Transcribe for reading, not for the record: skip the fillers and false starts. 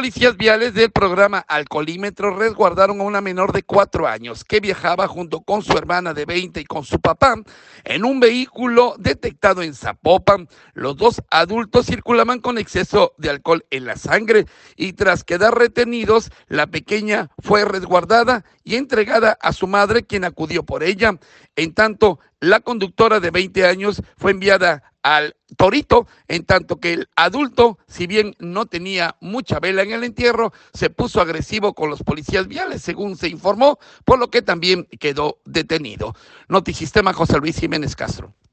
Policías viales del programa Alcoholímetro resguardaron a una menor de 4 años que viajaba junto con su hermana de 20 y con su papá en un vehículo detectado en Zapopan. Los dos adultos circulaban con exceso de alcohol en la sangre y tras quedar retenidos, la pequeña fue resguardada y entregada a su madre, quien acudió por ella. En tanto, la conductora de 20 años fue enviada al Torito, en tanto que el adulto, si bien no tenía mucha vela en el entierro, se puso agresivo con los policías viales, según se informó, por lo que también quedó detenido. Notisistema, José Luis Jiménez Castro.